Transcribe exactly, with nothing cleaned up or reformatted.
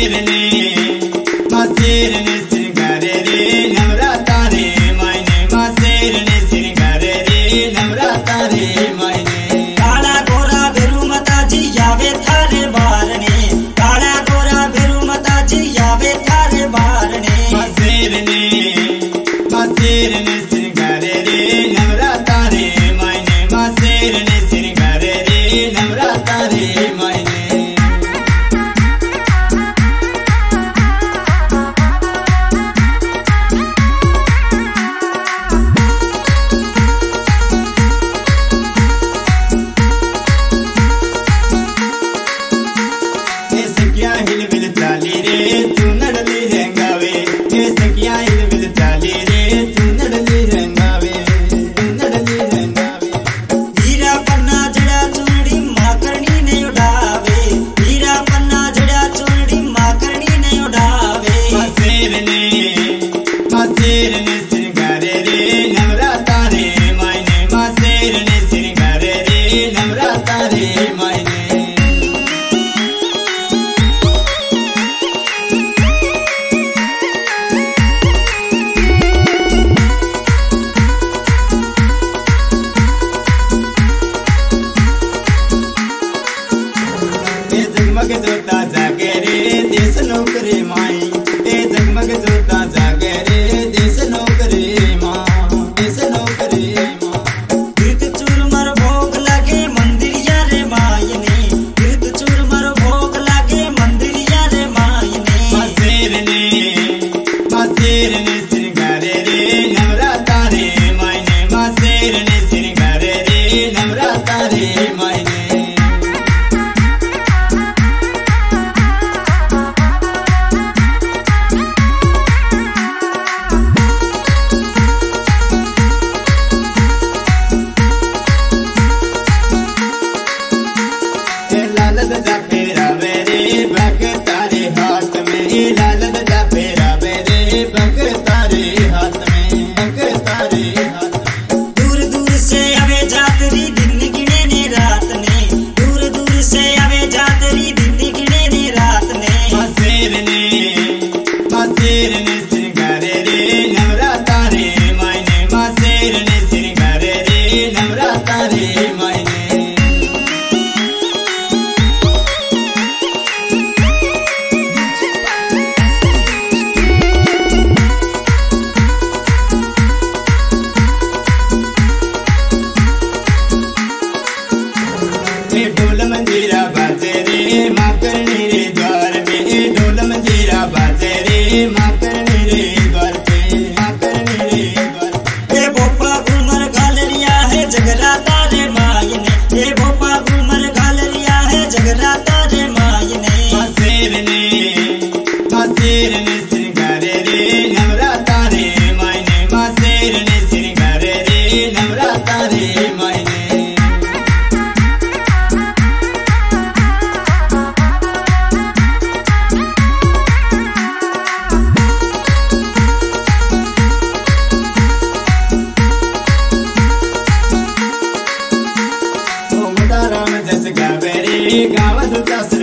मसेरने मसेरने श्रृंगारे रे नवराता रे मायने मसेरने श्रृंगारे रे नवराता रे मायने काला गोरा बेरू माता जी आवे थारे बारने काला गोरा बेरू माता जी आवे थारे बारने मसेरने मसेरने श्रृंगारे रे नवराता रे मायने मसेरने श्रृंगारे रे नवराता रे मायने हिलमिल चाली रे चुनड़ली रंगावे सखिया हिलमिल चाली रे चुनड़ली रंगावे चुनड़ली रंगावे हीरा पन्ना जड़ा चुनड़ी माकरणी ने उड़ावे हीरा पन्ना जड़ा चुनड़ी माकरणी ने उड़ावे मसेरने मसेरने श्रृंगारे रे नवराता रे मायने मसेरने श्रृंगारे रे नवराता रे मायने जगमग जोता जागे रे देश नौकरी माई ए जगमग जोता जागे रे देश नौकरी माँ देश नौकरी माँ कीर्त चूरमर भोग लागे मंदिरिया रे मायने कीर्त चूरमर भोग लागे मंदिरिया रे मायने मसेरने मसेरने श्रृंगारे रे नवराता रे मायने मसेरने श्रृंगारे रे नवराता रे मायने लालद जा फेरा मेरे बग तारे हाथ में लालद जा फेरा मेरे बग तारे हाथ में बग तारे हाथ में दूर दूर से आवे जातरी दिन गिने ने रात ने दूर दूर से आवे जातरी दिन गिने ने रात ने मसेरने मसेरने श्रृंगारे रे नवराता रे मायने मसेरने श्रृंगारे रे नवराता रे मायने ढोल मंजीरा बाजे रे माँ करनी रे द्वार में ढोल मंजीरा बाजे रे माँ करनी रे द्वार पे माँ करनी रे द्वार पे ए भोपा घूमर घालरिया है जगराता रे मायने ए भोपा घूमर घालरिया है जगराता रे मायने मसेरने मसेरने श्रृंगारे रे नवराता रे मायने मसेरने श्रृंगारे रे नवराता रे मायने राम जस गावे रे गावत